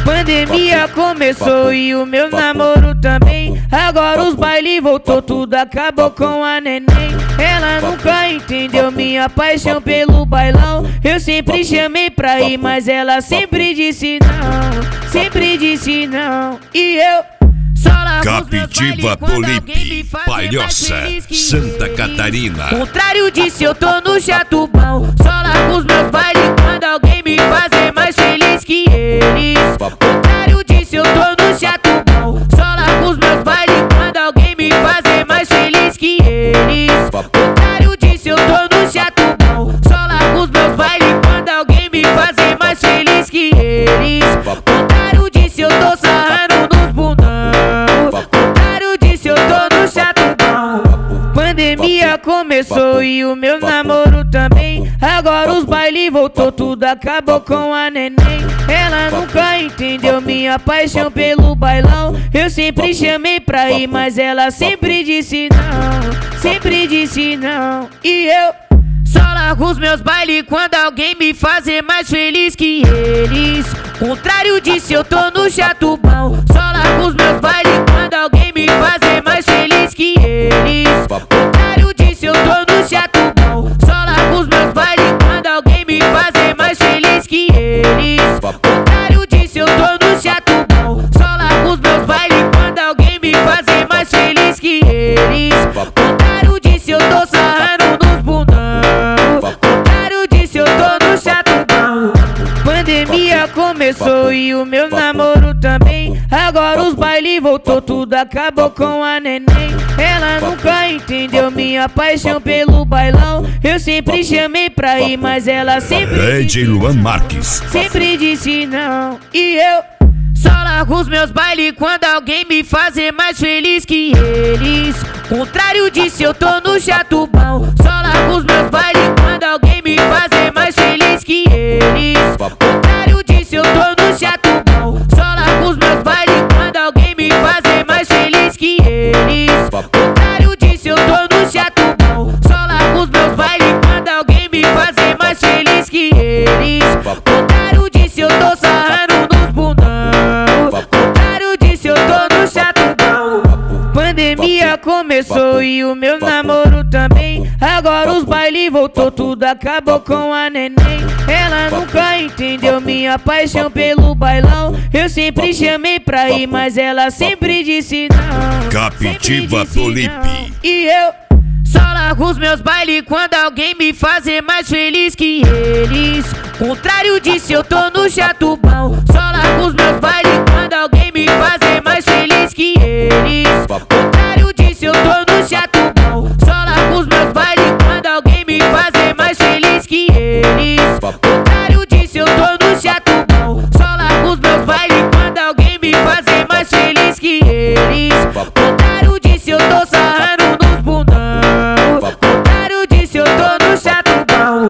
Pandemia começou e o meu namoro também. Agora os bailes voltou, tudo acabou com a neném. Ela nunca entendeu minha paixão pelo bailão. Eu sempre chamei pra ir, mas ela sempre disse não. Sempre disse não. E eu só largo Captiva Polipe, Palhoça, Santa Catarina. Contrário disso, eu tô no chatubão. Só largo os meus bailes quando alguém me fazer mais feliz que eles. Contrário disso, eu tô no chatubão. Só largo os meus bailes quando alguém me fazer mais feliz que eles. Contrário disso, eu tô no chatubão. Só largo os meus bailes quando alguém me fazer mais feliz que eles. Contrário disso, eu tô sarrando nos bundão. Contrário disso, eu tô no chatubão. Pandemia começou e o meu namoro também. Agora os bailes voltou, tudo acabou com a neném. Ela nunca entendeu minha paixão pelo bailão. Eu sempre chamei pra ir, mas ela sempre disse não. Sempre disse não. E eu só largo os meus bailes quando alguém me fazer mais feliz que eles. Contrário disso, eu tô no chatubão. Só largo os meus bailes quando alguém me fazer mais feliz que eles. Contrário disso, eu tô no chatubão. Só largo os meus bailes quando alguém me fazer mais feliz que eles. Contrário disso, eu tô no chatubão. Só largo os meus bailes quando alguém me fazer mais feliz que eles. Contrário disso, eu tô sarrando nos bundão. Contrário disso, eu tô no chatubão. Pandemia começou e o meu namoro também. Agora os bailes voltou, tudo acabou com a neném. Ela nunca entendeu minha paixão pelo bailão. Eu sempre chamei pra ir, mas ela sempre DJ Luan Marques. Sempre disse não. E eu só largo os meus bailes quando alguém me fazer mais feliz que eles. Contrário disso, eu tô no chatubão. Só largo os meus bailes quando alguém me fazer mais feliz que eles. Contrário disso, eu tô no chatubão. Só largo os meus bailes quando alguém me fazer mais feliz que eles. Contrário disso, eu tô no chatubão. Só largo os meus bailes quando alguém me fazer mais feliz que eles. Contrário disso, eu tô sarrando nos bundão. Contrário disso, eu tô no chatubão. Pandemia começou e o meu namoro também. Agora os bailes voltou, tudo acabou com a neném. Ela nunca entendeu minha paixão pelo bailão. Eu sempre chamei pra ir, mas ela sempre disse não. Captiva Polipe. E eu só largo os meus bailes quando alguém me fazer mais feliz que eles. Contrário disso, eu tô no chatubão. Só largo os meus bailes